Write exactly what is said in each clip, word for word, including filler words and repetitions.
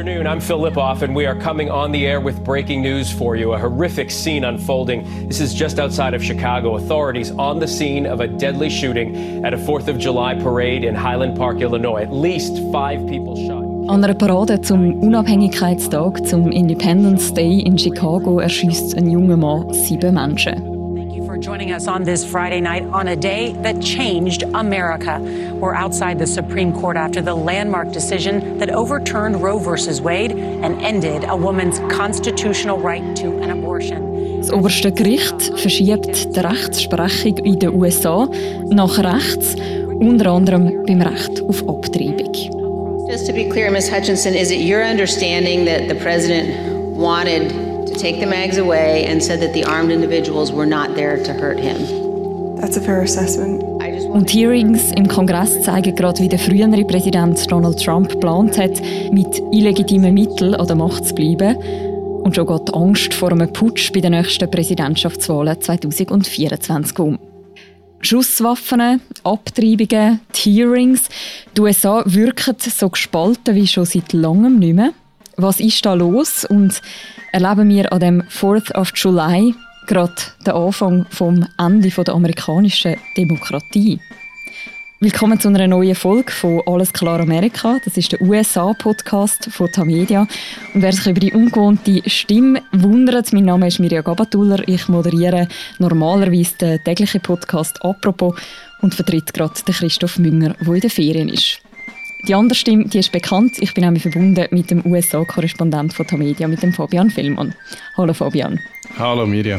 afternoon. I'm Phil Lipoff, and we are coming on the air with breaking news for you. A horrific scene unfolding. This is just outside of Chicago. Authorities on the scene of a deadly shooting at a fourth of July parade in Highland Park, Illinois. At least five people shot. An einer Parade zum Unabhängigkeitstag, zum Independence Day in Chicago, erschießt ein junger Mann sieben Menschen. For joining us on this Friday night on a day that changed America. We're outside the Supreme Court after the landmark decision that overturned Roe versus Wade and ended a woman's constitutional right to an abortion. Das oberste Gericht verschiebt die Rechtsprechung in den U S A nach rechts, unter anderem beim Recht auf Abtreibung. Just to be clear, Miz Hutchinson, is it your understanding that the president wanted to take the mags away and said that the armed individuals were not there to hurt him? That's a fair assessment. Und Hearings im Kongress zeigen gerade, wie der frühere Präsident Donald Trump geplant hat, mit illegitimen Mitteln an der Macht zu bleiben. Und schon geht die Angst vor einem Putsch bei den nächsten Präsidentschaftswahlen zwanzig vierundzwanzig um. Schusswaffen, Abtreibungen, die Hearings. Die U S A wirken so gespalten wie schon seit langem nicht mehr. Was ist da los? Und erleben wir an dem fourth of July gerade den Anfang vom Ende der amerikanischen Demokratie? Willkommen zu einer neuen Folge von «Alles klar Amerika». Das ist der U S A-Podcast von Tamedia. Und wer sich über die ungewohnte Stimme wundert, mein Name ist Mirja Gabatuller. Ich moderiere normalerweise den täglichen Podcast «Apropos» und vertrete gerade den Christoph Münger, der in den Ferien ist. Die andere Stimme, die ist bekannt. Ich bin nämlich verbunden mit dem U S A-Korrespondent von Tamedia, mit dem Fabian Villmann. Hallo Fabian. Hallo Mirja.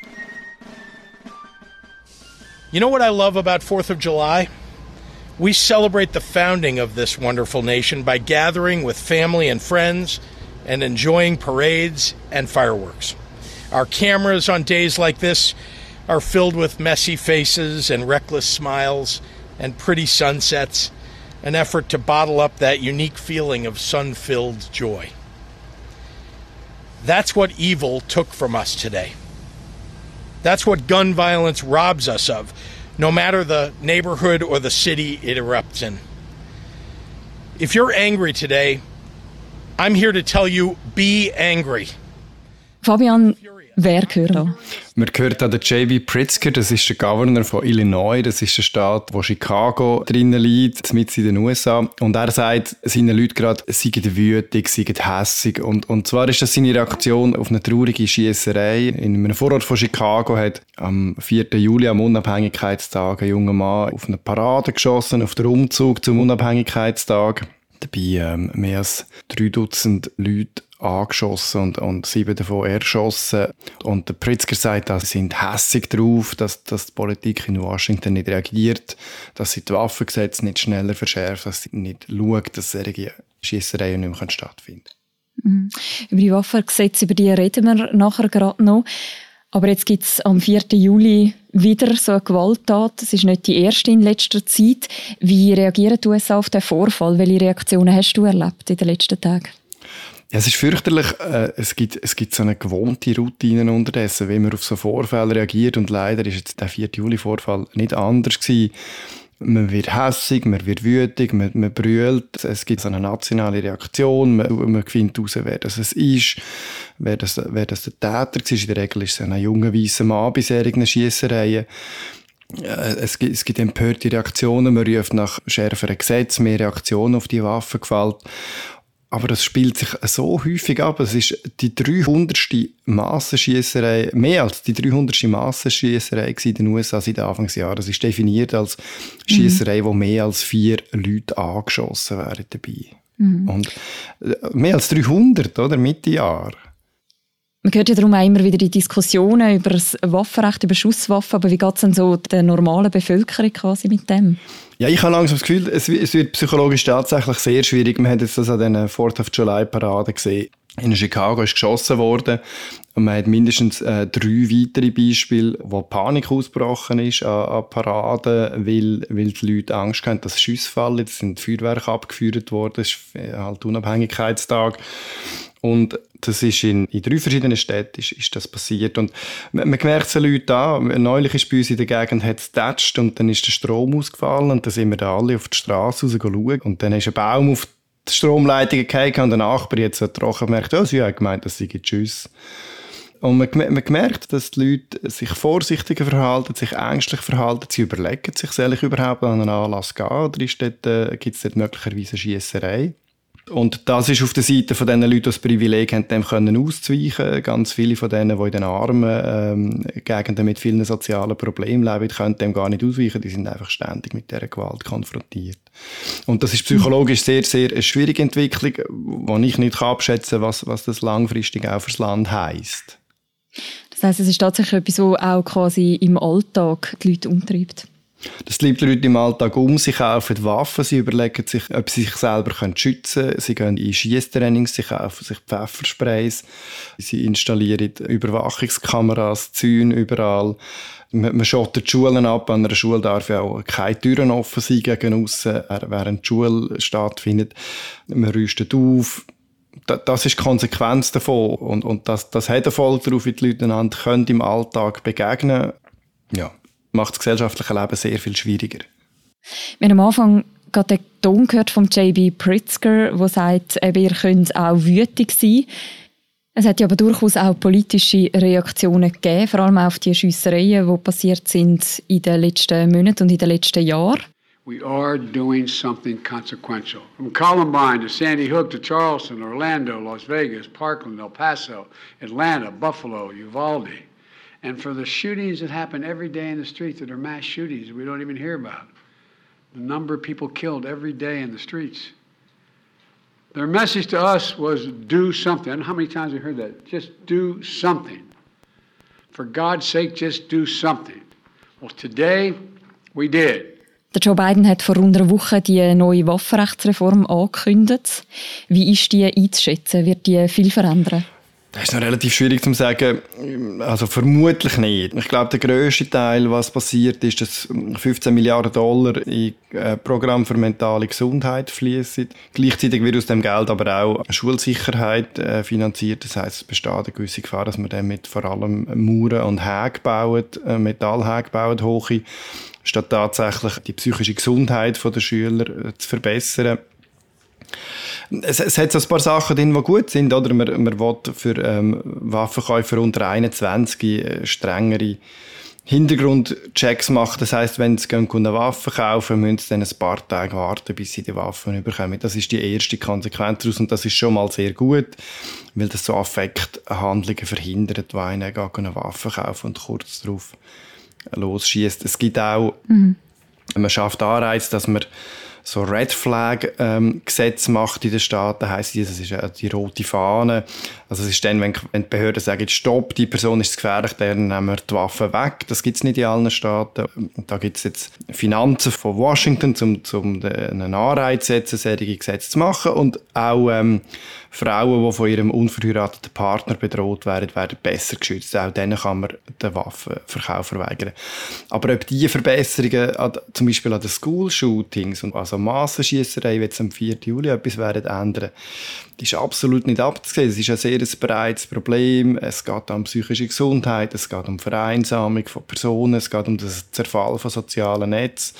You know what I love about fourth of July? We celebrate the founding of this wonderful nation by gathering with family and friends and enjoying parades and fireworks. Our cameras on days like this are filled with messy faces and reckless smiles and pretty sunsets, an effort to bottle up that unique feeling of sun-filled joy. That's what evil took from us today. That's what gun violence robs us of, no matter the neighborhood or the city it erupts in. If you're angry today, I'm here to tell you, be angry. Fabian, wer gehört da? Man hört an den J B Pritzker, das ist der Governor von Illinois, das ist der Staat, wo Chicago drinnen liegt, mitten in den U S A. Und er sagt seinen Leuten gerade, sie seien wütig, sie seien hässig. Und, und zwar ist das seine Reaktion auf eine traurige Schiesserei. In einem Vorort von Chicago hat am vierten Juli, am Unabhängigkeitstag, ein junger Mann auf eine Parade geschossen, auf den Umzug zum Unabhängigkeitstag. Dabei ähm, mehr als drei Dutzend Leute angeschossen und, und sieben davon erschossen. Und der Pritzker sagt, dass sie sind hässig drauf, dass, dass die Politik in Washington nicht reagiert, dass sie die Waffengesetze nicht schneller verschärft, dass sie nicht schaut, dass solche Schiessereien nicht mehr stattfinden können. Mhm. Über die Waffengesetze, über die reden wir nachher gerade noch. Aber jetzt gibt es am vierten Juli wieder so eine Gewalttat. Das ist nicht die erste in letzter Zeit. Wie reagieren die U S A auf diesen Vorfall? Welche Reaktionen hast du erlebt in den letzten Tagen? Ja, es ist fürchterlich. Äh, es gibt, es gibt so eine gewohnte Routine unterdessen, wie man auf so Vorfälle reagiert. Und leider ist jetzt der vierte Juli-Vorfall nicht anders gewesen. Man wird hässig, man wird wütig, man, man brüllt. Es gibt so eine nationale Reaktion. Man, man findet heraus, wer das ist, wer das, wer das der Täter war. In der Regel ist es ein junger, weisser Mann bei solchen Schiessereien. Es gibt, es gibt empörte Reaktionen. Man ruft nach schärferen Gesetzen, mehr Reaktionen auf die Waffengewalt. Aber das spielt sich so häufig ab. Es ist die dreihundertste Massenschiesserei, mehr als die dreihundertste Massenschiesserei in den U S A seit Anfangsjahr. Das ist definiert als Schiesserei, mhm. wo mehr als vier Leute angeschossen werden dabei. Mhm. Und mehr als dreihundert, oder? Mitte Jahr. Man hört ja darum auch immer wieder die Diskussionen über das Waffenrecht, über Schusswaffen. Aber wie geht es denn so der normalen Bevölkerung quasi mit dem? Ja, ich habe langsam das Gefühl, es wird psychologisch tatsächlich sehr schwierig. Man hat jetzt das an den fourth of July Paraden gesehen. In Chicago ist geschossen worden und man hat mindestens äh, drei weitere Beispiele, wo Panik ausgebrochen ist an, an Paraden, weil, weil die Leute Angst haben, dass Schüsse fallen. Jetzt sind Feuerwerke abgeführt worden, es ist halt Unabhängigkeitstag. Und das ist in, in drei verschiedenen Städten ist, ist das passiert. Und man, man merkt es den Leuten an. Neulich ist bei uns in der Gegend hat's getatscht und dann ist der Strom ausgefallen und dann sind wir da alle auf die Straße raus schauen. Und dann ist ein Baum auf die Stromleitungen gefallen und der Nachbar jetzt so trocken merkt, oh, sie haben gemeint, das sei Tschüss. Und man, man merkt, dass die Leute sich vorsichtiger verhalten, sich ängstlich verhalten, sie überlegen sich, soll ich überhaupt an einen Anlass gehen oder ist dort, äh, gibt es dort möglicherweise eine Schiesserei? Und das ist auf der Seite von den Leuten, die das Privileg haben, dem können auszuweichen. Ganz viele von denen, die in den armen ähm, Gegenden mit vielen sozialen Problemen leben, können dem gar nicht ausweichen. Die sind einfach ständig mit dieser Gewalt konfrontiert. Und das ist psychologisch sehr, sehr eine schwierige Entwicklung, wo ich nicht abschätzen kann, was, was das langfristig auch fürs Land heisst. Das heisst, es ist tatsächlich etwas, was auch quasi im Alltag die Leute umtreibt? Das treibt die Leute im Alltag um, sie kaufen Waffen, sie überlegen sich, ob sie sich selber schützen können, sie gehen in Schiesstrainings, sie kaufen sich Pfeffersprays, sie installieren Überwachungskameras, Zäune überall. Man, man schottet die Schulen ab, an einer Schule darf ja auch keine Türen offen sein gegen aussen, während die Schule stattfindet. Man rüstet auf. Das ist die Konsequenz davon und, und das, das hat Erfolg darauf, wie die Leute einander können im Alltag begegnen. Ja. Macht das gesellschaftliche Leben sehr viel schwieriger. Wir haben am Anfang gerade den Ton gehört von J B Pritzker, der sagt, eben, ihr könnt auch wütig sein. Es hat ja aber durchaus auch politische Reaktionen gegeben, vor allem auf die Schiessereien, die passiert sind in den letzten Monaten und in den letzten Jahren. We are doing something consequential. From Columbine to Sandy Hook to Charleston, Orlando, Las Vegas, Parkland, El Paso, Atlanta, Buffalo, Uvalde. And for the shootings that happen every day in the streets that are mass shootings we don't even hear about. The number of people killed every day in the streets. Their message to us was do something. I don't know how many times we heard that. Just do something. For God's sake, just do something. Well, today we did. Der Joe Biden hat vor rund einer Woche die neue Waffenrechtsreform angekündigt. Wie ist die einzuschätzen? Wird die viel verändern? Das ist noch relativ schwierig zu sagen. Also vermutlich nicht. Ich glaube, der grösste Teil, was passiert, ist, dass fünfzehn Milliarden Dollar in ein Programm für mentale Gesundheit fließen. Gleichzeitig wird aus dem Geld aber auch Schulsicherheit finanziert. Das heisst, es besteht eine gewisse Gefahr, dass man damit vor allem Mauern und Häge baut, Metallhäge baut, hohe, statt tatsächlich die psychische Gesundheit der Schüler zu verbessern. Es, es hat so ein paar Sachen drin, die gut sind. Oder? Man, man will für ähm, Waffenkäufer unter einundzwanzig äh, strengere Hintergrundchecks machen. Das heisst, wenn sie gehen, eine Waffe kaufen, müssen sie dann ein paar Tage warten, bis sie die Waffen bekommen. Das ist die erste Konsequenz daraus und das ist schon mal sehr gut, weil das so Affekthandlungen verhindert, wo einer eine Waffe kauft und kurz darauf losschießt. Es gibt auch, mhm. man schafft Anreiz, dass man so Red Flag ähm, Gesetz macht in den Staaten, heisst das ist ja die rote Fahne. Also es ist dann, wenn, wenn die Behörden sagen, stopp, die Person ist gefährlich, dann nehmen wir die Waffen weg. Das gibt es nicht in allen Staaten. Und da gibt es jetzt Finanzen von Washington, um, um einen Anreiz zu setzen, solche Gesetze zu machen. Und auch ähm, Frauen, die von ihrem unverheirateten Partner bedroht werden, werden besser geschützt. Auch denen kann man den Waffenverkauf verweigern. Aber ob diese Verbesserungen, an, zum Beispiel an den School-Shootings, also Massenschiesserei, wie jetzt am vierten Juli etwas werden ändern, ist absolut nicht abzusehen. Es ist ein sehr breites Problem. Es geht um psychische Gesundheit, es geht um Vereinsamung von Personen, es geht um den Zerfall von sozialen Netzen.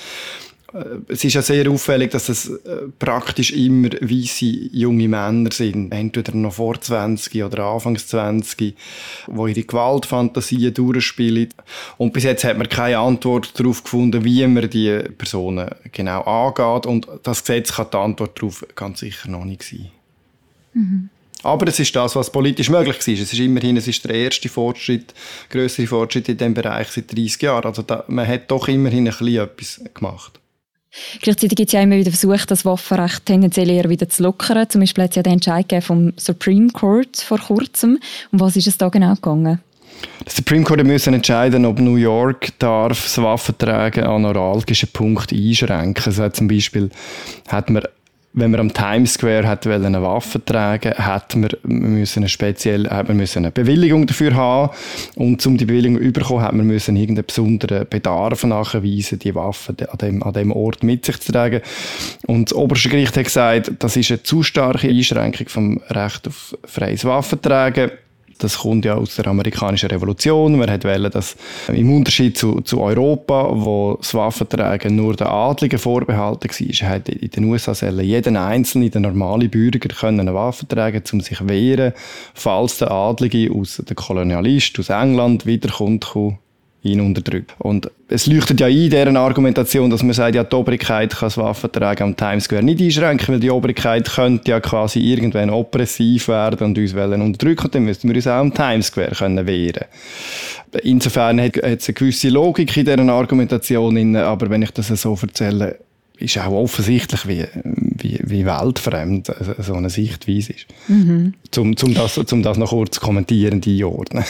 Es ist ja sehr auffällig, dass es praktisch immer weisse junge Männer sind, entweder noch vor zwanzig oder Anfangs zwanzig, die ihre Gewaltfantasien durchspielen. Und bis jetzt hat man keine Antwort darauf gefunden, wie man die Personen genau angeht. Und das Gesetz kann die Antwort darauf ganz sicher noch nicht sein. Mhm. Aber es ist das, was politisch möglich war. Es ist immerhin, es ist der erste Fortschritt, grössere Fortschritt in diesem Bereich seit dreißig Jahren. Also da, man hat doch immerhin ein bisschen etwas gemacht. Gleichzeitig gibt es ja immer wieder Versuche, das Waffenrecht tendenziell eher wieder zu lockern. Zum Beispiel hat es ja den Entscheid gegeben vom Supreme Court vor kurzem. Um was ist es da genau gegangen? Der Supreme Court musste entscheiden, ob New York darf das Waffentragen an neuralgischen Punkten einschränken. Also zum Beispiel hat man, wenn man am Times Square hat eine Waffe tragen, hat man müssen eine spezielle, hat man müssen eine Bewilligung dafür haben. Und um die Bewilligung zu bekommen, hat man müssen irgendeinen besonderen Bedarf nachweisen, die Waffe an dem, an dem Ort mit sich zu tragen. Und das oberste Gericht hat gesagt, das ist eine zu starke Einschränkung vom Recht auf freies Waffentragen. Das kommt ja aus der amerikanischen Revolution. Man wollte, dass im Unterschied zu, zu Europa, wo das Waffentragen nur den Adligen vorbehalten war, hat in den U S A sollen jeden einzelne, der normale Bürger, können eine Waffe tragen, um sich zu wehren, falls der Adlige aus der Kolonialist aus England wiederkommt, ihn unterdrückt. Und es leuchtet ja ein, deren Argumentation, dass man sagt, ja, die Obrigkeit kann das Waffentragen am Times Square nicht einschränken, weil die Obrigkeit könnte ja quasi irgendwann oppressiv werden und uns unterdrücken, und dann müssten wir uns auch am Times Square können wehren. Insofern hat es eine gewisse Logik in dieser Argumentation, aber wenn ich das so erzähle, ist auch offensichtlich, wie, wie, wie weltfremd so eine Sichtweise ist. Mhm. Um, um, das, um das noch kurz kommentieren, einordnen.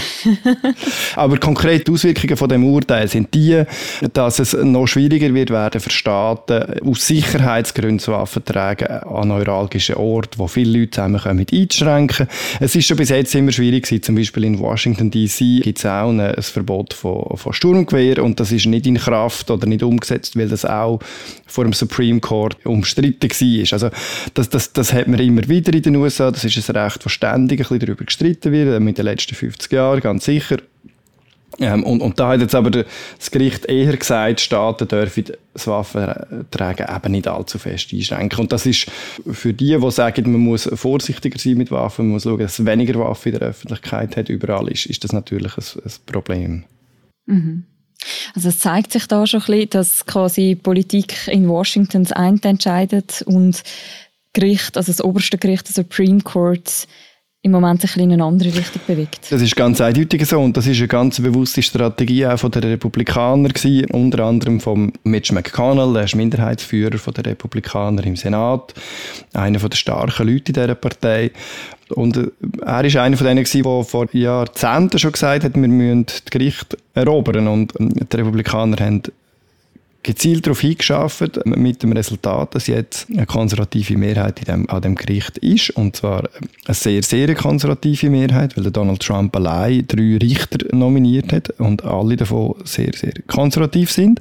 Aber konkret die Auswirkungen von dem Urteil sind die, dass es noch schwieriger wird werden für Staaten, aus Sicherheitsgründen so Waffen tragen an neuralgischen Orten, wo viele Leute zusammenkommen, einzuschränken. Es ist schon bis jetzt immer schwierig gewesen. Zum Beispiel in Washington D C gibt es auch ein, ein Verbot von, von Sturmgewehr, und das ist nicht in Kraft oder nicht umgesetzt, weil das auch vor dem Supreme Court umstritten war. Also das, das, das hat man immer wieder in den U S A. Das ist ein Recht, das ständig ein bisschen darüber gestritten wird, mit den letzten fünfzig Jahren, ganz sicher. Ähm, und, und da hat jetzt aber das Gericht eher gesagt, Staaten dürfen das Waffentragen eben nicht allzu fest einschränken. Und das ist für die, die sagen, man muss vorsichtiger sein mit Waffen, man muss schauen, dass es weniger Waffen in der Öffentlichkeit hat, überall ist, ist das natürlich ein, ein Problem. Mhm. Also es zeigt sich da schon ein bisschen, dass quasi Politik in Washington das eine entscheidet und Gericht, also das oberste Gericht, das Supreme Court, im Moment sich in eine andere Richtung bewegt. Das ist ganz eindeutig so, und das ist eine ganz bewusste Strategie auch von den Republikanern gewesen, unter anderem von Mitch McConnell, der ist Minderheitsführer von der Republikaner im Senat, einer der starken Leute in dieser Partei. Und er war einer von denen, der vor Jahrzehnten schon gesagt hat, wir müssen das Gericht erobern. Und die Republikaner haben gezielt darauf hingearbeitet, mit dem Resultat, dass jetzt eine konservative Mehrheit in dem, an dem Gericht ist. Und zwar eine sehr, sehr konservative Mehrheit, weil der Donald Trump allein drei Richter nominiert hat und alle davon sehr, sehr konservativ sind.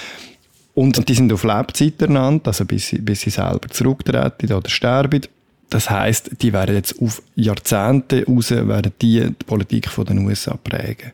Und die sind auf Lebzeit ernannt, also bis sie, bis sie selber zurücktreten oder sterben. Das heisst, die werden jetzt auf Jahrzehnte raus, werden die, die Politik von den U S A prägen.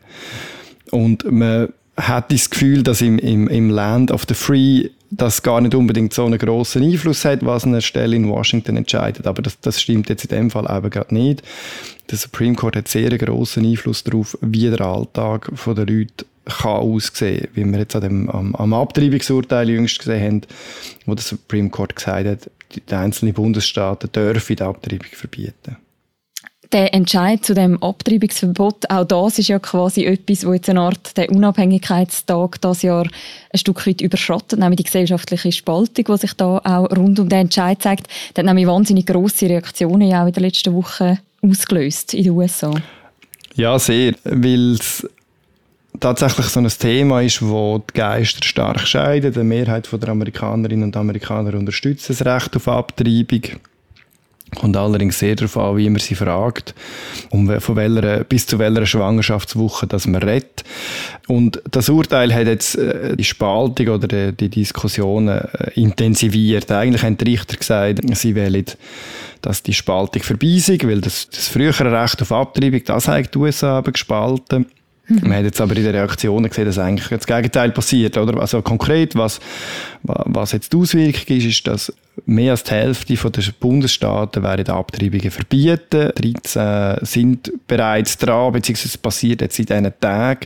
Und man hat das Gefühl, dass im, im, im Land of the Free das gar nicht unbedingt so einen grossen Einfluss hat, was eine Stelle in Washington entscheidet. Aber das, das stimmt jetzt in dem Fall eben gerade nicht. Der Supreme Court hat sehr einen grossen Einfluss darauf, wie der Alltag der Leute kann aussehen, wie wir jetzt an dem, am, am Abtreibungsurteil jüngst gesehen haben, wo der Supreme Court gesagt hat, die einzelnen Bundesstaaten dürfen die Abtreibung verbieten. Der Entscheid zu dem Abtreibungsverbot, auch das ist ja quasi etwas, wo jetzt eine Art der Unabhängigkeitstag das Jahr ein Stück weit überschattet, nämlich die gesellschaftliche Spaltung, die sich da auch rund um den Entscheid zeigt. Das hat nämlich wahnsinnig grosse Reaktionen ja auch in den letzten Wochen ausgelöst in den U S A. Ja, sehr, weil es tatsächlich so ein Thema ist, wo die Geister stark scheiden. Die Mehrheit der Amerikanerinnen und Amerikaner unterstützt das Recht auf Abtreibung. Kommt allerdings sehr darauf an, wie man sie fragt, um von welcher, bis zu welcher Schwangerschaftswoche dass man redet. Und das Urteil hat jetzt die Spaltung oder die, die Diskussionen intensiviert. Eigentlich haben die Richter gesagt, sie wollen, dass die Spaltung vorbei sei, weil das, das frühere Recht auf Abtreibung, das hat die U S A gespalten. Man hat jetzt aber in den Reaktionen gesehen, dass eigentlich das Gegenteil passiert, oder? Also konkret, was, was jetzt die Auswirkung ist, ist, dass mehr als die Hälfte der Bundesstaaten werden Abtreibungen verbieten. dreizehn sind bereits dran, beziehungsweise es passiert jetzt in diesen Tagen.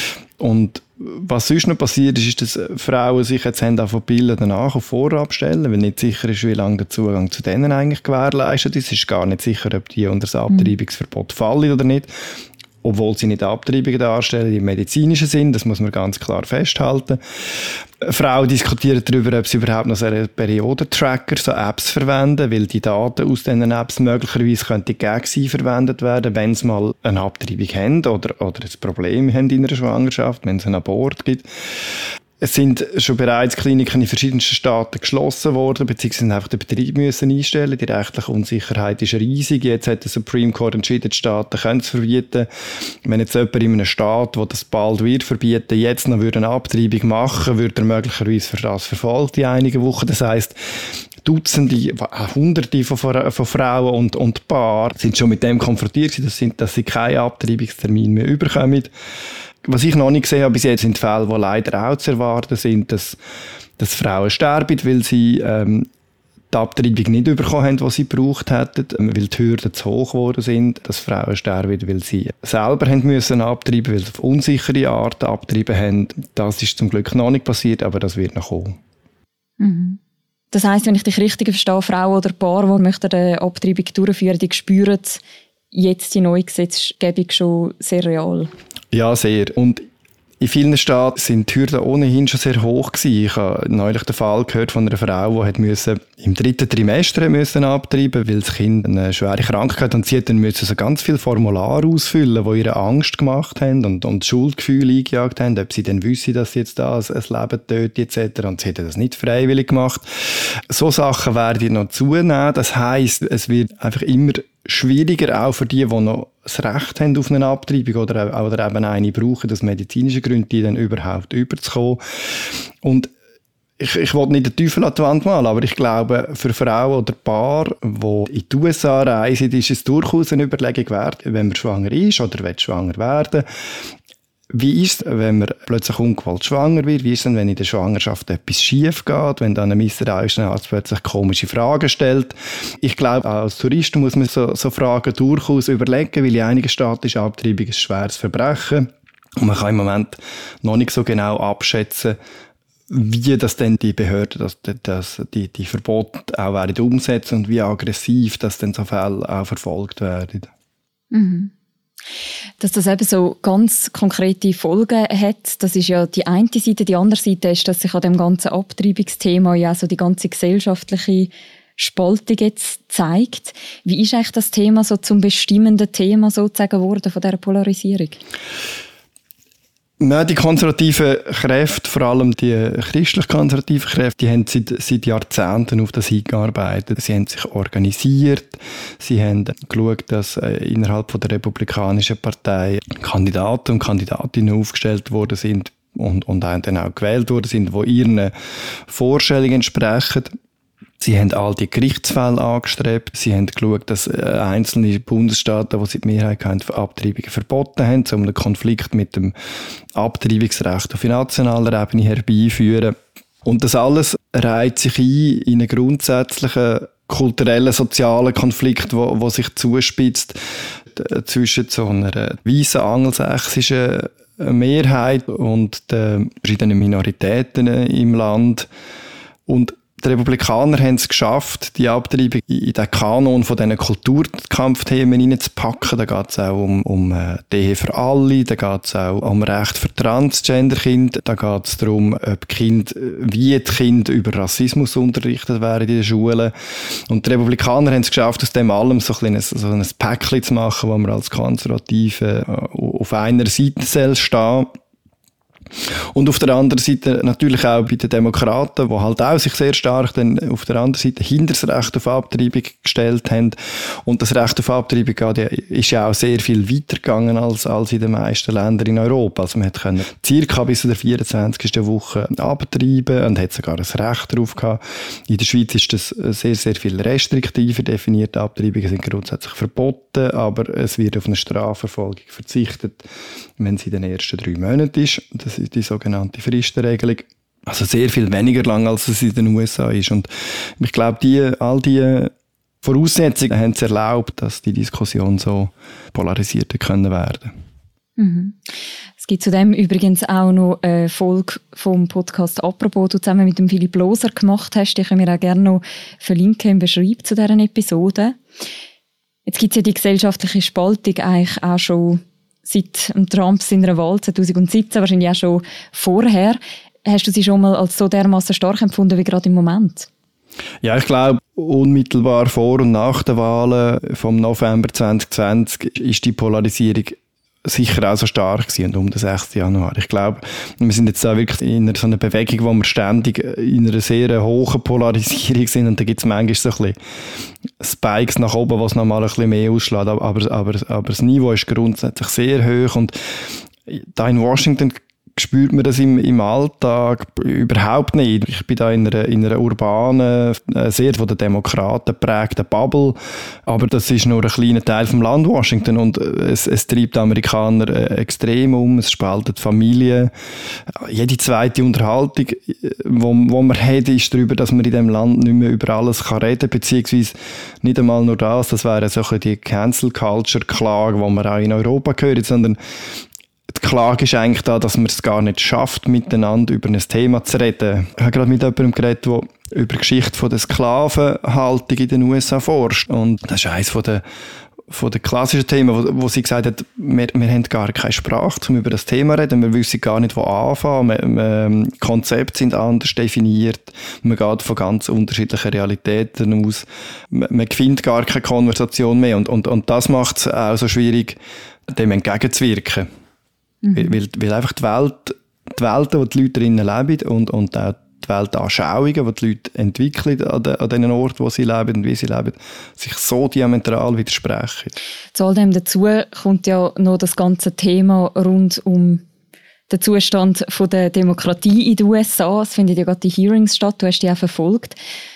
Und was sonst noch passiert ist, ist, dass Frauen sich jetzt haben von Pillen danach auf Vorrat stellen, weil nicht sicher ist, wie lange der Zugang zu denen eigentlich gewährleistet ist. Es ist gar nicht sicher, ob die unter das Abtreibungsverbot fallen oder nicht. Obwohl sie nicht Abtreibungen darstellen, im medizinischen Sinn, das muss man ganz klar festhalten. Frauen diskutieren darüber, ob sie überhaupt noch so einen Periodentracker, so Apps verwenden, weil die Daten aus diesen Apps möglicherweise könnten gegen sie verwendet werden, wenn sie mal eine Abtreibung haben oder, oder ein Problem haben in einer Schwangerschaft, wenn es einen Abort gibt. Es sind schon bereits Kliniken in verschiedensten Staaten geschlossen worden, beziehungsweise einfach den Betrieb müssen einstellen. Die rechtliche Unsicherheit ist riesig. Jetzt hat der Supreme Court entschieden, die Staaten können es verbieten. Wenn jetzt jemand in einem Staat, der das bald wird verbieten, jetzt noch eine Abtreibung machen würde, würde er möglicherweise für das verfolgt in einigen Wochen. Das heisst, Dutzende, Hunderte von, von Frauen und, und Paaren sind schon mit dem konfrontiert gewesen, dass sie, dass sie keinen Abtreibungstermin mehr bekommen. Was ich noch nicht gesehen habe bis jetzt, sind Fälle, die leider auch zu erwarten sind, dass, dass Frauen sterben, weil sie ähm, die Abtreibung nicht bekommen haben, die sie gebraucht hätten, weil die Hürden zu hoch geworden sind, dass Frauen sterben, weil sie selber haben müssen abtreiben, weil sie auf unsichere Art abtreiben haben. Das ist zum Glück noch nicht passiert, aber das wird noch kommen. Mhm. Das heisst, wenn ich dich richtig verstehe, Frauen oder Paare, die möchten eine Abtreibung durchführen, die spüren jetzt die neue Gesetzgebung schon sehr real. Ja, sehr. Und in vielen Staaten sind die Hürden ohnehin schon sehr hoch gewesen. Ich habe neulich den Fall gehört von einer Frau, die musste im dritten Trimester müssen abtreiben, weil das Kind eine schwere Krankheit hat und sie hat dann müssen so ganz viele Formulare ausfüllen, die ihr Angst gemacht haben und, und Schuldgefühle eingejagt haben, ob sie dann wissen, dass sie jetzt da ein Leben töten et cetera. Und sie hat das nicht freiwillig gemacht. So Sachen werden noch zunehmen. Das heisst, es wird einfach immer schwieriger, auch für die, die noch das Recht haben auf eine Abtreibung oder, oder eben eine brauchen, aus medizinischen Gründen, die dann überhaupt überzukommen. Und ich, ich will nicht den Teufel an die Wand malen, aber ich glaube, für Frauen oder Paare, die in die U S A reisen, ist es durchaus eine Überlegung wert, wenn man schwanger ist oder will schwanger werden. Wie ist es, wenn man plötzlich ungewollt schwanger wird? Wie ist es denn, wenn in der Schwangerschaft etwas schief geht? Wenn dann ein misstrauischer Arzt plötzlich komische Fragen stellt? Ich glaube, auch als Tourist muss man so, so Fragen durchaus überlegen, weil in einigen Staaten ist Abtreibung ein schweres Verbrechen. Und man kann im Moment noch nicht so genau abschätzen, wie das denn die Behörden das, das, die, die Verbote auch werden umsetzen und wie aggressiv das dann so Fälle auch verfolgt werden. Mhm. Dass das eben so ganz konkrete Folgen hat, das ist ja die eine Seite. Die andere Seite ist, dass sich an dem ganzen Abtreibungsthema ja so die ganze gesellschaftliche Spaltung jetzt zeigt. Wie ist eigentlich das Thema so zum bestimmenden Thema sozusagen geworden von dieser Polarisierung? Ja, die konservativen Kräfte, vor allem die christlich-konservativen Kräfte, die haben seit, seit Jahrzehnten auf das hingearbeitet. Sie haben sich organisiert, sie haben geschaut, dass äh, innerhalb von der Republikanischen Partei Kandidaten und Kandidatinnen aufgestellt worden sind und, und dann auch gewählt worden sind, die ihren Vorstellungen entsprechen. Sie haben all die Gerichtsfälle angestrebt. Sie haben geschaut, dass einzelne Bundesstaaten, die sie die Mehrheit haben, Abtreibungen verboten haben, um einen Konflikt mit dem Abtreibungsrecht auf nationaler Ebene herbeiführen. Und das alles reiht sich ein in einen grundsätzlichen kulturellen, sozialen Konflikt, wo, wo sich zuspitzt zwischen so einer weißen angelsächsischen Mehrheit und den verschiedenen Minoritäten im Land. Und die Republikaner haben es geschafft, die Abtreibung in den Kanon von diesen Kulturkampfthemen hineinzupacken. Da geht es auch um, um die Ehe für alle, da geht es auch um Recht für Transgender-Kinder, da geht es darum, ob Kind, wie die Kinder über Rassismus unterrichtet werden in den Schulen. Und die Republikaner haben es geschafft, aus dem allem so ein, so ein Päckchen zu machen, wo man als Konservative auf einer Seite stehen soll. Und auf der anderen Seite natürlich auch bei den Demokraten, die halt auch sich sehr stark dann auf der anderen Seite hinter das Recht auf Abtreibung gestellt haben. Und das Recht auf Abtreibung ist ja auch sehr viel weiter gegangen als, als in den meisten Ländern in Europa. Also man hat können circa bis zu der vierundzwanzigsten Woche abtreiben und hat sogar ein Recht darauf gehabt. In der Schweiz ist das sehr, sehr viel restriktiver definiert. Abtreibungen sind grundsätzlich verboten, aber es wird auf eine Strafverfolgung verzichtet, wenn sie in den ersten drei Monaten ist. Das ist die sogenannte Fristenregelung. Also sehr viel weniger lang, als es in den U S A ist. Und ich glaube, die, all diese Voraussetzungen haben es erlaubt, dass die Diskussion so polarisiert können werden. Mhm. Es gibt zudem übrigens auch noch eine Folge vom Podcast «Apropos», die du zusammen mit dem Philipp Loser gemacht hast. Die können wir auch gerne noch verlinken im Beschreib zu dieser Episode. Jetzt gibt es ja die gesellschaftliche Spaltung eigentlich auch schon seit Trump seiner Wahl zwanzig siebzehn, wahrscheinlich auch schon vorher. Hast du sie schon mal als so dermassen stark empfunden wie gerade im Moment? Ja, ich glaube, unmittelbar vor und nach den Wahlen vom November zwanzig zwanzig ist die Polarisierung sicher auch so stark gewesen, und um den sechsten Januar. Ich glaube, wir sind jetzt da wirklich in einer, so einer Bewegung, wo wir ständig in einer sehr hohen Polarisierung sind, und da gibt es manchmal so ein bisschen Spikes nach oben, was nochmal ein bisschen mehr ausschlägt, aber, aber, aber, aber das Niveau ist grundsätzlich sehr hoch, und da in Washington spürt man das im, im Alltag überhaupt nicht. Ich bin da in einer, in einer urbanen, sehr von den Demokraten geprägten Bubble, aber das ist nur ein kleiner Teil vom Land Washington und es, es treibt die Amerikaner extrem um, es spaltet Familien. Jede zweite Unterhaltung, wo, wo man hat, ist darüber, dass man in diesem Land nicht mehr über alles kann reden kann, beziehungsweise nicht einmal nur das, das wäre so die Cancel-Culture-Klage, die man auch in Europa hört, sondern die Klage ist eigentlich da, dass man es gar nicht schafft, miteinander über ein Thema zu reden. Ich habe gerade mit jemandem geredet, der über die Geschichte von der Sklavenhaltung in den U S A forscht. Und das ist eines von der, von der klassischen Themen, wo, wo sie gesagt hat, wir, wir haben gar keine Sprache, um über das Thema zu reden. Wir wissen gar nicht, wo anfangen. Wir, wir, Konzepte sind anders definiert. Man geht von ganz unterschiedlichen Realitäten aus. Man, man findet gar keine Konversation mehr. Und, und, und das macht es auch so schwierig, dem entgegenzuwirken. Mhm. Weil, weil einfach die Welt, die Welten, wo die Leute drinnen leben und, und auch die Weltanschauungen, die die Leute entwickeln an, de, an den Orten, wo sie leben und wie sie leben, sich so diametral widersprechen. Zu all dem dazu kommt ja noch das ganze Thema rund um den Zustand von der Demokratie in den U S A. Es finden ja gerade die Hearings statt, du hast die auch verfolgt.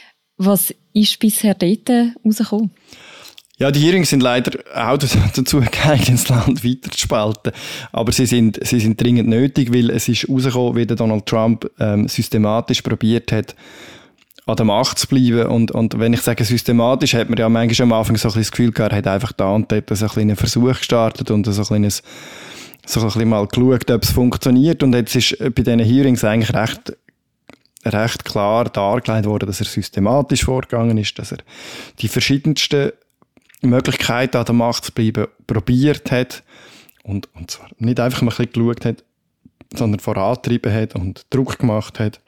Was ist bisher dort rausgekommen? Ja, die Hearings sind leider auch dazu geeignet, das Land weiter zu spalten. Aber sie sind, sie sind dringend nötig, weil es ist rausgekommen, wie der Donald Trump ähm, systematisch probiert hat, an der Macht zu bleiben. Und, und wenn ich sage systematisch, hat man ja manchmal am Anfang so ein bisschen das Gefühl gehabt, er hat einfach da und dort so ein kleinen Versuch gestartet und so ein kleines, so ein bisschen mal geschaut, ob es funktioniert. Und jetzt ist bei diesen Hearings eigentlich recht recht klar dargelegt worden, dass er systematisch vorgegangen ist, dass er die verschiedensten Möglichkeiten an der Macht zu bleiben probiert hat und, und zwar nicht einfach mal ein bisschen geschaut hat, sondern vorangetrieben hat und Druck gemacht hat.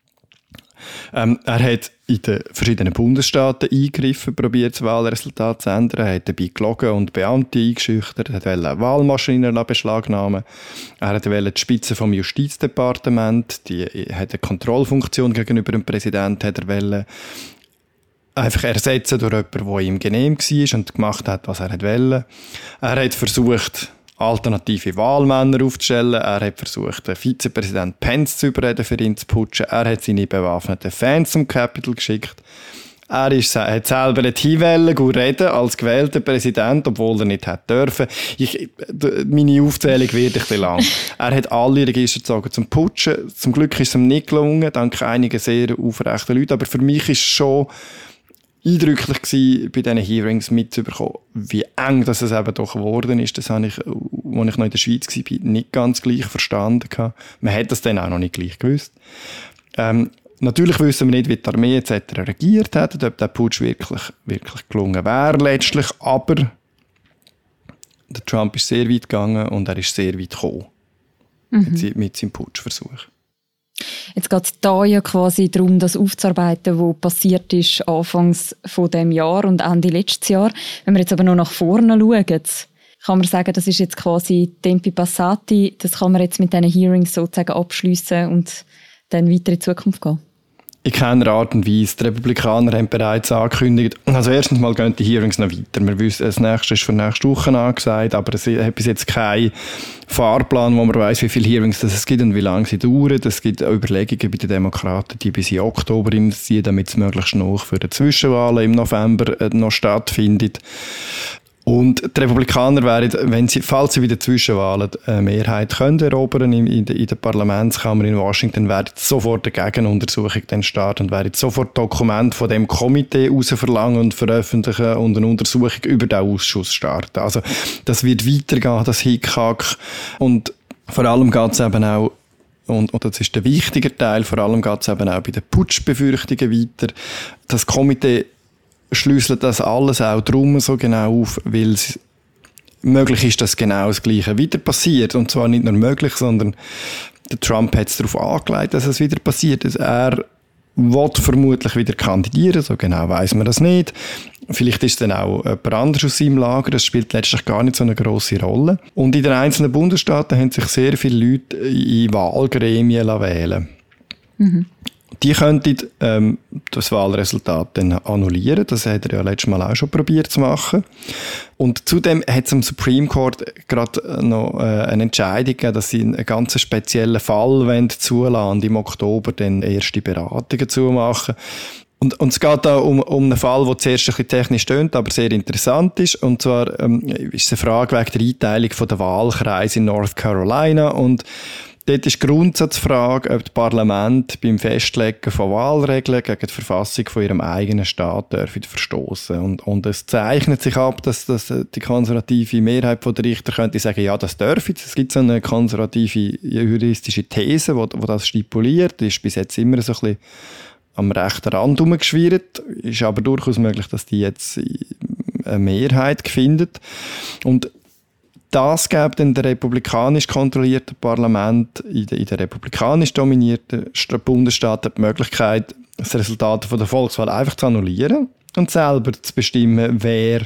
Ähm, er hat in den verschiedenen Bundesstaaten eingegriffen, probiert das Wahlresultat zu ändern. Er hat dabei gelogen und Beamte eingeschüchtert. Er wollte Wahlmaschinen beschlagnahmen. Er wollte die Spitze vom Justizdepartement, die hat eine Kontrollfunktion gegenüber dem Präsidenten, hat er wollte einfach ersetzen durch jemanden, der ihm genehm war und gemacht hat, was er wollte. Er hat versucht, alternative Wahlmänner aufzustellen. Er hat versucht, den Vizepräsident Pence zu überreden, für ihn zu putschen. Er hat seine bewaffneten Fans zum Capitol geschickt. Er ist, hat selber nicht hinwollen, gut reden als gewählter Präsident, obwohl er nicht hätte dürfen. Ich, meine Aufzählung wird ein bisschen lang. Er hat alle Register gezogen zum Putschen. Zum Glück ist es ihm nicht gelungen, dank einigen sehr aufrechten Leuten. Aber für mich ist es schon eindrücklich gewesen, bei diesen Hearings mitzubekommen, wie eng das es eben doch geworden ist. Das habe ich, als ich noch in der Schweiz war, nicht ganz gleich verstanden. Man hat das dann auch noch nicht gleich gewusst. Ähm, natürlich wissen wir nicht, wie die Armee et cetera regiert hat, ob der Putsch wirklich, wirklich gelungen wäre letztlich, aber der Trump ist sehr weit gegangen und er ist sehr weit gekommen mhm. mit, mit seinem Putschversuch. Jetzt geht es da ja quasi darum, das aufzuarbeiten, was passiert ist Anfangs von dem Jahr und Ende letztes Jahr. Wenn wir jetzt aber noch nach vorne schauen, kann man sagen, das ist jetzt quasi Tempi Passati, das kann man jetzt mit diesen Hearings sozusagen abschliessen und dann weiter in die Zukunft gehen. In keiner Art und Weise. Die Republikaner haben bereits angekündigt, also erstens mal gehen die Hearings noch weiter. Wir wissen, das nächste ist für nächste Woche angesagt, aber es hat bis jetzt keinen Fahrplan, wo man weiss, wie viele Hearings es gibt und wie lange sie dauern. Es gibt Überlegungen bei den Demokraten, die bis in Oktober ziehen, damit es möglichst noch für die Zwischenwahlen im November noch stattfindet. Und die Republikaner wären, wenn sie, falls sie bei den Zwischenwahlen eine Mehrheit können erobern in, in, in der Parlamentskammer in Washington, wäre sofort eine Gegenuntersuchung dann starten und wäre sofort Dokumente von dem Komitee rausverlangen und veröffentlichen und eine Untersuchung über den Ausschuss starten. Also das wird weitergehen, das Hickhack. Und vor allem geht es eben auch, und, und das ist der wichtige Teil, vor allem geht es eben auch bei den Putschbefürchtungen weiter. Das Komitee schlüsselt das alles auch drum so genau auf, weil es möglich ist, dass genau das Gleiche wieder passiert. Und zwar nicht nur möglich, sondern der Trump hat es darauf angelegt, dass es wieder passiert. Er will vermutlich wieder kandidieren, so genau weiss man das nicht. Vielleicht ist es dann auch jemand anderes aus seinem Lager, das spielt letztlich gar nicht so eine grosse Rolle. Und in den einzelnen Bundesstaaten haben sich sehr viele Leute in Wahlgremien wählen lassen. Mhm. Die könnten ähm, das Wahlresultat dann annullieren. Das hat er ja letztes Mal auch schon probiert zu machen. Und zudem hat es im Supreme Court gerade noch äh, eine Entscheidung gegeben, dass sie einen ganz speziellen Fall zulassen und im Oktober dann erste Beratungen zumachen. Und, und es geht da um, um einen Fall, der zuerst ein bisschen technisch tönt, aber sehr interessant ist. Und zwar ähm, ist es eine Frage wegen der Einteilung von der Wahlkreise in North Carolina. Und dort ist die Grundsatzfrage, ob das Parlament beim Festlegen von Wahlregeln gegen die Verfassung von ihrem eigenen Staat dürfen verstoßen. Und, und es zeichnet sich ab, dass, dass die konservative Mehrheit der Richter könnte sagen, ja, das dürfen. Es gibt so eine konservative juristische These, die, die das stipuliert. Die ist bis jetzt immer so ein bisschen am rechten Rand herumgeschwirrt. Ist aber durchaus möglich, dass die jetzt eine Mehrheit findet. Und das gibt dann der republikanisch kontrollierte Parlament in den, in den republikanisch dominierten Bundesstaaten die Möglichkeit, das Resultat von der Volkswahl einfach zu annullieren und selber zu bestimmen, wer,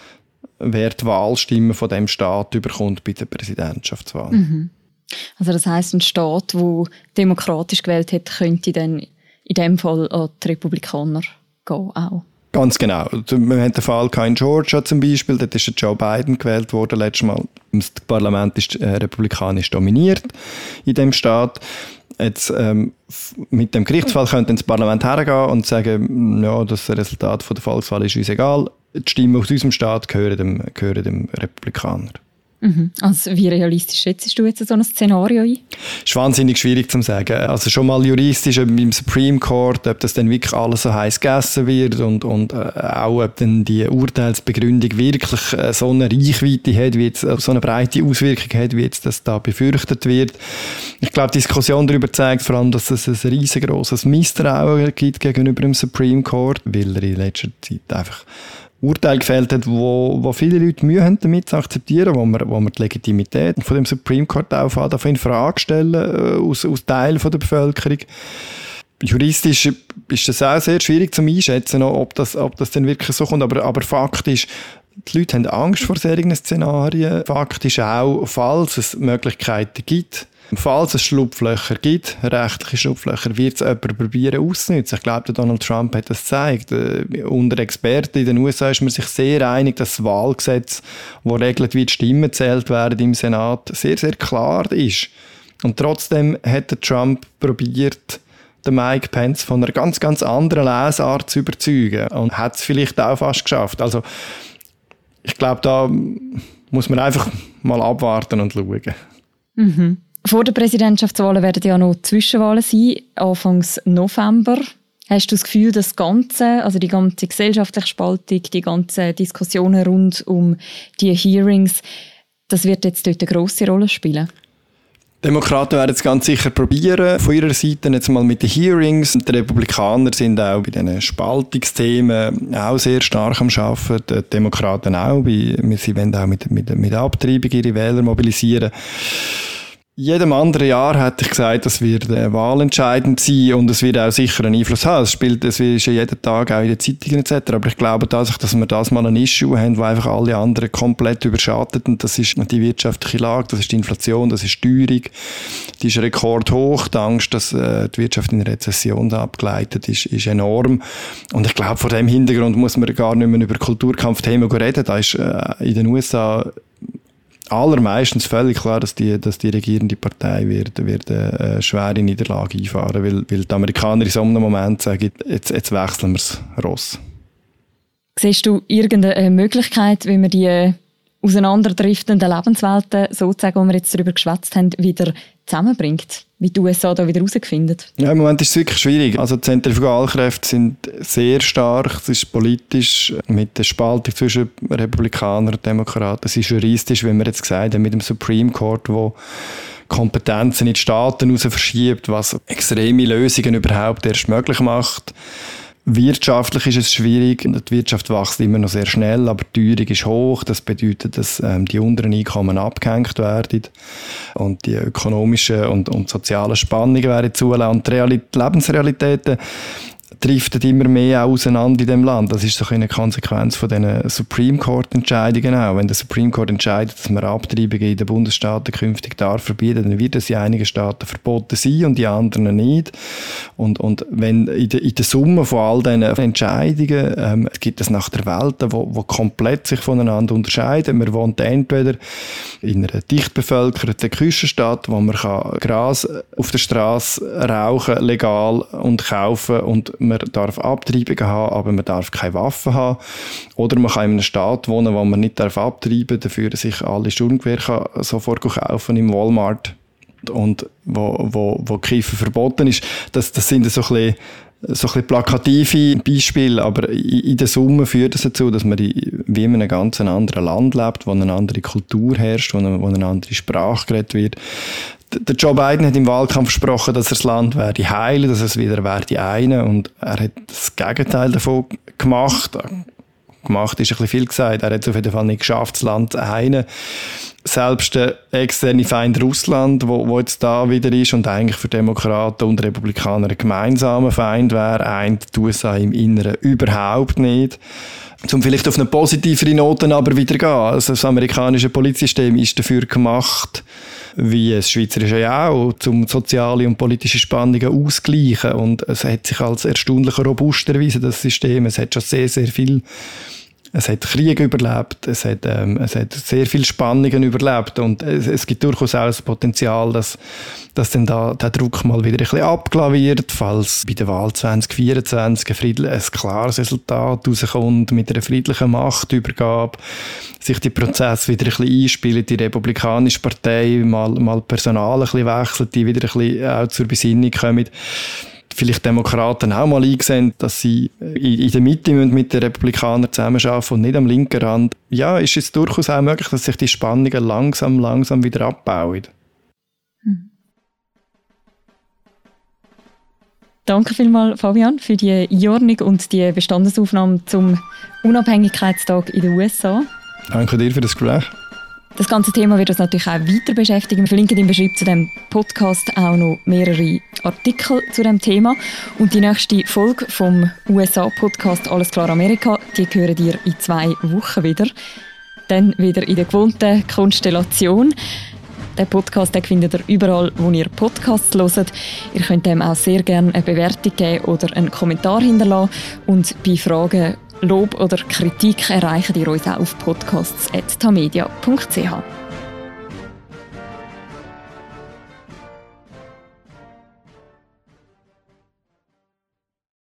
wer die Wahlstimmen von dem Staat bekommt bei der Präsidentschaftswahl. Mhm. Also das heisst, ein Staat, der demokratisch gewählt hat, könnte dann in dem Fall an die Republikaner gehen auch. Ganz genau. Wir haben den Fall in Georgia zum Beispiel, dort ist Joe Biden gewählt worden letztes Mal. Das Parlament ist äh, republikanisch dominiert in dem Staat. Jetzt, ähm, mit dem Gerichtsfall könnte das Parlament hergehen und sagen, ja, das Resultat von der Volkswahl ist uns egal. Die Stimmen aus unserem Staat gehören dem, gehören dem Republikaner. Mhm. Also wie realistisch schätzt du jetzt so ein Szenario ein? Das ist wahnsinnig schwierig zu sagen. Also schon mal juristisch im Supreme Court, ob das dann wirklich alles so heiß gegessen wird und, und äh, auch ob dann die Urteilsbegründung wirklich äh, so eine Reichweite hat, wie jetzt, äh, so eine breite Auswirkung hat, wie jetzt das da befürchtet wird. Ich glaube, die Diskussion darüber zeigt vor allem, dass es ein riesengroßes Misstrauen gibt gegenüber dem Supreme Court, weil er in letzter Zeit einfach Urteil gefällt hat, wo, wo viele Leute Mühe haben, damit zu akzeptieren, wo man, wo man die Legitimität von dem Supreme Court auch in Frage stellen, äh, aus, aus Teil von der Bevölkerung. Juristisch ist das auch sehr schwierig zu einschätzen, ob das, ob das denn wirklich so kommt, aber, aber Fakt ist, die Leute haben Angst vor solchen Szenarien. Fakt ist auch, falls es Möglichkeiten gibt, falls es Schlupflöcher gibt, rechtliche Schlupflöcher, wird es jemand probieren auszunutzen. Ich glaube, Donald Trump hat das gezeigt. Unter Experten in den U S A ist man sich sehr einig, dass das Wahlgesetz, das regelt, wie die Stimmen gezählt werden im Senat, sehr, sehr klar ist. Und trotzdem hat Trump probiert, den Mike Pence von einer ganz, ganz anderen Lesart zu überzeugen. Und hat es vielleicht auch fast geschafft. Also, ich glaube, da muss man einfach mal abwarten und schauen. Mhm. Vor der Präsidentschaftswahlen werden ja noch Zwischenwahlen sein, Anfang November. Hast du das Gefühl, das Ganze, also die ganze gesellschaftliche Spaltung, die ganzen Diskussionen rund um die Hearings, das wird jetzt dort eine grosse Rolle spielen? Die Demokraten werden es ganz sicher probieren, von ihrer Seite jetzt mal mit den Hearings. Die Republikaner sind auch bei diesen Spaltungsthemen auch sehr stark am Arbeiten. Die Demokraten auch. Sie wollen auch mit, mit, mit Abtreibung ihre Wähler mobilisieren. In jedem anderen Jahr hätte ich gesagt, das wird äh, wahlentscheidend sein und es wird auch sicher einen Einfluss haben. Es spielt, es ist ja jeden Tag auch in den Zeitungen et cetera. Aber ich glaube tatsächlich, dass wir das mal ein Issue haben, wo einfach alle anderen komplett überschattet. Und das ist die wirtschaftliche Lage, das ist die Inflation, das ist die Steuerung. Die ist rekordhoch. Die Angst, dass äh, die Wirtschaft in eine Rezession abgleitet ist, ist enorm. Und ich glaube, vor dem Hintergrund muss man gar nicht mehr über Kulturkampfthemen reden. Da ist äh, in den U S A allermeistens völlig klar, dass die, dass die regierende Partei wird, wird eine schwere Niederlage einfahren, weil, weil die Amerikaner in so einem Moment sagen, jetzt, jetzt wechseln wir das Ross. Siehst du irgendeine Möglichkeit, wie man die auseinanderdriftenden Lebenswelten, sozusagen, die wir jetzt darüber geschwätzt haben, wieder zusammenbringt? Wie die U S A da wieder herausfinden? Ja, im Moment ist es wirklich schwierig. Also die Zentrifugalkräfte sind sehr stark. Es ist politisch mit der Spaltung zwischen Republikanern und Demokraten. Es ist juristisch, wie wir jetzt gesagt haben, mit dem Supreme Court, wo Kompetenzen in die Staaten raus verschiebt, was extreme Lösungen überhaupt erst möglich macht. Wirtschaftlich ist es schwierig. Die Wirtschaft wächst immer noch sehr schnell, aber die Teuerung ist hoch. Das bedeutet, dass ähm, die unteren Einkommen abgehängt werden und die ökonomischen und, und sozialen Spannungen werden zulassen. Und die, Realität, die Lebensrealitäten driftet immer mehr auseinander in dem Land. Das ist so eine Konsequenz von diesen Supreme Court Entscheidungen auch. Wenn der Supreme Court entscheidet, dass man Abtreibungen in den Bundesstaaten künftig darf verbieten, dann wird es in einigen Staaten verboten sein und in anderen nicht. Und, und wenn in der, in der Summe von all diesen Entscheidungen ähm, gibt es nach der Welt, wo, wo komplett sich voneinander unterscheiden. Man wohnt entweder in einer dicht bevölkerten Küstenstadt, wo man kann Gras auf der Straße rauchen, legal und kaufen, und man darf Abtreibungen haben, aber man darf keine Waffen haben. Oder man kann in einem Staat wohnen, wo man nicht darf abtreiben, dafür sich alle Sturmgewehre sofort kaufen im Walmart, und wo, wo, wo Kiffen verboten ist. Das, das sind so ein bisschen so ein bisschen plakative Beispiele, aber in der Summe führt das dazu, dass man wie in einem ganz anderen Land lebt, wo eine andere Kultur herrscht, wo eine, wo eine andere Sprache geredet wird. Der Joe Biden hat im Wahlkampf versprochen, dass er das Land werde heilen, dass es wieder werde einen, und er hat das Gegenteil davon gemacht. Gemacht ist ein bisschen viel gesagt. Er hat es auf jeden Fall nicht geschafft, das Land zu heilen. Selbst der externe Feind Russland, wo, wo jetzt da wieder ist und eigentlich für Demokraten und Republikaner ein gemeinsamer Feind wäre, eint die U S A im Inneren überhaupt nicht. Um vielleicht auf eine positivere Note aber wieder gehen. Also das amerikanische Polizsystem ist dafür gemacht, wie das Schweizerische ja auch, um soziale und politische Spannungen auszugleichen. Und es hat sich als erstaunlich robust erwiesen, das System. Es hat schon sehr, sehr viel Es hat Krieg überlebt, es hat, ähm, es hat sehr viele Spannungen überlebt, und es, es gibt durchaus auch das Potenzial, dass, dass dann da der Druck mal wieder ein bisschen abgelassen wird, falls bei der Wahl zwanzig vierundzwanzig ein, friedlich, ein klares Resultat rauskommt mit einer friedlichen Machtübergabe, sich die Prozesse wieder ein bisschen einspielen, die Republikanische Partei mal, mal Personal ein bisschen wechselt, die wieder ein bisschen auch zur Besinnung kommen. Vielleicht Demokraten auch mal eingesehen, dass sie in der Mitte mit den Republikanern zusammenarbeiten und nicht am linken Rand. Ja, ist es durchaus auch möglich, dass sich die Spannungen langsam, langsam wieder abbauen. Hm. Danke vielmals, Fabian, für die Einordnung und die Bestandesaufnahme zum Unabhängigkeitstag in den U S A. Danke dir für das Gespräch. Das ganze Thema wird uns natürlich auch weiter beschäftigen. Wir verlinken im Beschreibung zu diesem Podcast auch noch mehrere Artikel zu diesem Thema. Und die nächste Folge vom U S A-Podcast «Alles klar Amerika», die hören ihr in zwei Wochen wieder. Dann wieder in der gewohnten Konstellation. Den Podcast den findet ihr überall, wo ihr Podcasts hört. Ihr könnt dem auch sehr gerne eine Bewertung geben oder einen Kommentar hinterlassen. Und bei Fragen, Lob oder Kritik erreichen ihr uns auch auf podcasts at tamedia punkt c h.